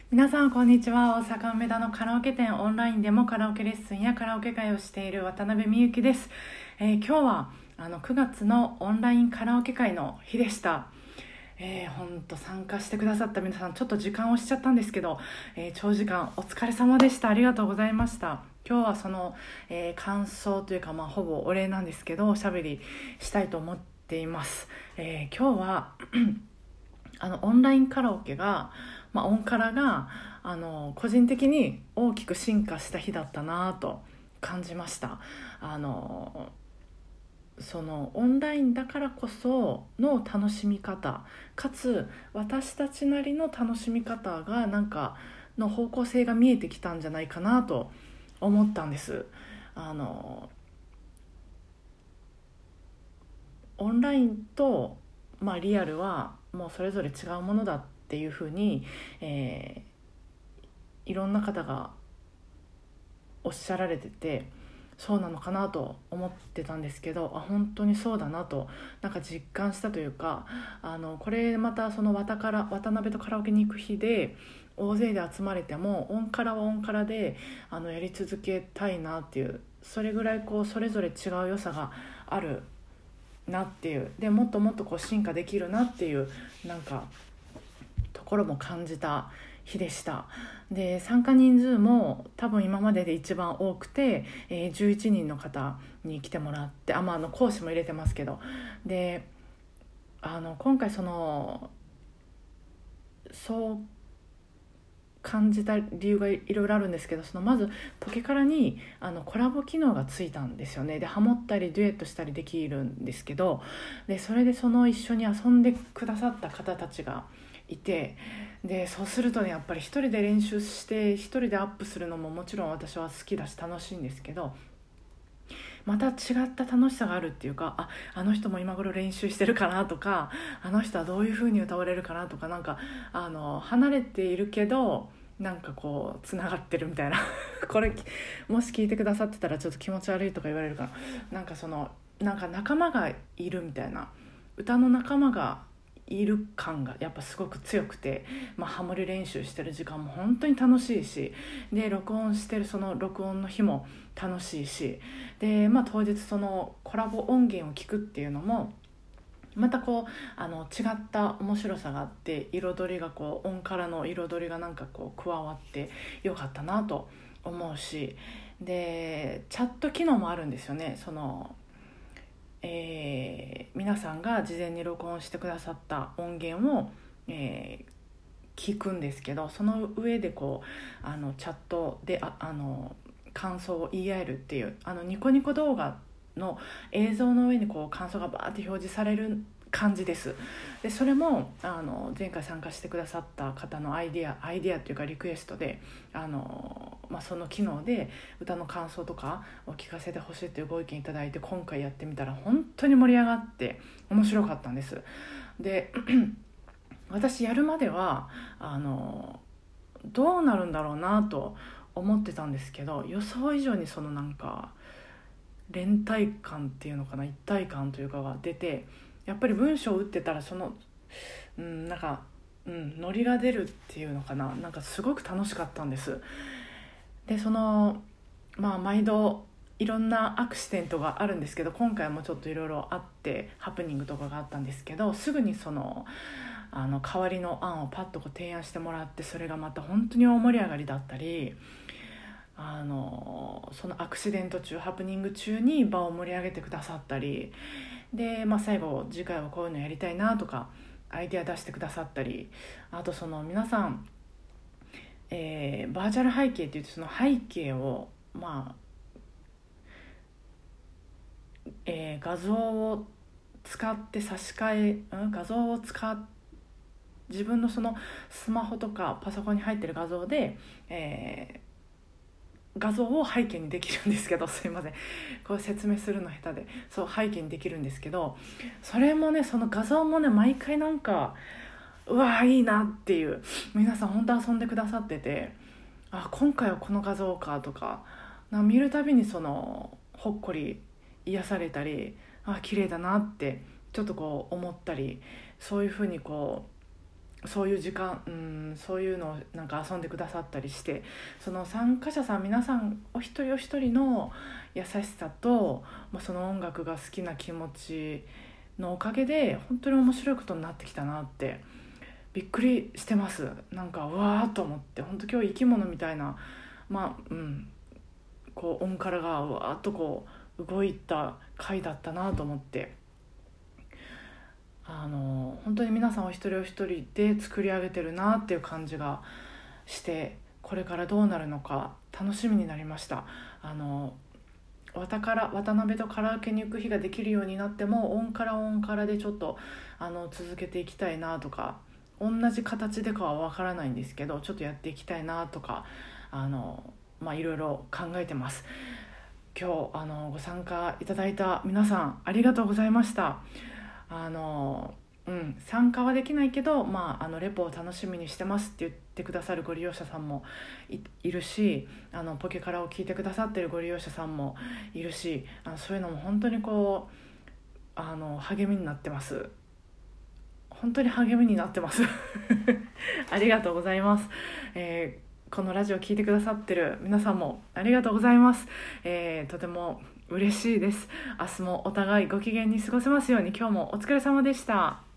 皆さんこんにちは。大阪梅田のカラオケ店オンラインでもカラオケレッスンやカラオケ会をしている渡辺美幸です。今日は9月のオンラインカラオケ会の日でした。本当参加してくださった皆さん、ちょっと時間をしちゃったんですけど、長時間お疲れ様でした。ありがとうございました。今日はその、感想というか、ほぼお礼なんですけど、おしゃべりしたいと思っています。今日はオンラインカラオケが、オンカラが個人的に大きく進化した日だったなと感じました。そのオンラインだからこその楽しみ方かつ私たちなりの楽しみ方がの方向性が見えてきたんじゃないかなと思ったんです。オンラインと、リアルはもうそれぞれ違うものだっていうふうに、いろんな方がおっしゃられてて、そうなのかなと思ってたんですけど、本当にそうだなと実感したというか、これまたその渡辺とカラオケに行く日で大勢で集まれてもオンカラはオンカラでやり続けたいなっていう、それぐらいそれぞれ違う良さがあるなっていう、でもっともっと進化できるなっていうところも感じた日でした。で参加人数も多分今までで一番多くて、11人の方に来てもらって、講師も入れてますけど、で今回そう感じた理由がいろいろあるんですけど、まずポケカラにコラボ機能がついたんですよね。でハモったりデュエットしたりできるんですけど、でそれで一緒に遊んでくださった方たちがいて、でそうするとね、やっぱり一人で練習して一人でアップするのももちろん私は好きだし楽しいんですけど、また違った楽しさがあるっていうか、あの人も今頃練習してるかなとか、あの人はどういう風に歌われるかなとか、離れているけどつながってるみたいなこれもし聞いてくださってたらちょっと気持ち悪いとか言われるかな、仲間がいるみたいな、歌の仲間がいる感がやっぱすごく強くて、ハモリ練習してる時間も本当に楽しいし、で録音してるその録音の日も楽しいし、で、当日そのコラボ音源を聞くっていうのもまた違った面白さがあって、彩りがオンカラの彩りが加わってよかったなと思うし、でチャット機能もあるんですよね。皆さんが事前に録音してくださった音源を、聞くんですけど、その上でチャットで感想を言い合えるっていう、ニコニコ動画の映像の上に感想がバーって表示される感じです。でそれも前回参加してくださった方のアイデアというかリクエストでその機能で歌の感想とかを聞かせてほしいというご意見いただいて、今回やってみたら本当に盛り上がって面白かったんです。で私やるまではどうなるんだろうなと思ってたんですけど、予想以上に連帯感っていうのかな、一体感というかが出て、やっぱり文章を打ってたらノリが出るっていうのかな、すごく楽しかったんです。で毎度いろんなアクシデントがあるんですけど、今回もちょっといろいろあってハプニングとかがあったんですけど、すぐに代わりの案をパッと提案してもらって、それがまた本当に大盛り上がりだったり、そのアクシデント中ハプニング中に場を盛り上げてくださったりで、最後次回はこういうのやりたいなとかアイデア出してくださったり、あと皆さん、バーチャル背景って言ってその背景を画像を使って差し替え、画像を使って自分のスマホとかパソコンに入ってる画像で、画像を背景にできるんですけど、すいませんこれ説明するの下手で、そう背景にできるんですけど、それもね、その画像もね、毎回うわいいなっていう、皆さん本当遊んでくださってて、今回はこの画像かとか見るたびにほっこり癒されたり、綺麗だなってちょっと思ったり、そういうふうにそういう時間、そういうのをなんか遊んでくださったりして、その参加者さん皆さんお一人お一人の優しさと、その音楽が好きな気持ちのおかげで本当に面白いことになってきたなってびっくりしてます。なんかうわーっと思って、本当今日生き物みたいな、こう音からがうわーっとこう動いた回だったなと思って、本当に皆さんお一人お一人で作り上げてるなっていう感じがして、これからどうなるのか楽しみになりました。渡辺とカラオケに行く日ができるようになっても、オンカラでちょっと続けていきたいなとか、同じ形でかは分からないんですけど、ちょっとやっていきたいなとかいろいろ考えてます。今日ご参加いただいた皆さんありがとうございました。参加はできないけど、レポを楽しみにしてますって言ってくださるご利用者さんも いるし、ポケカラを聞いてくださってるご利用者さんもいるし、そういうのも本当にこう励みになってます。本当に励みになってますありがとうございます。このラジオ聞いてくださってる皆さんもありがとうございます。とても嬉しいです。明日もお互いご機嫌に過ごせますように。今日もお疲れ様でした。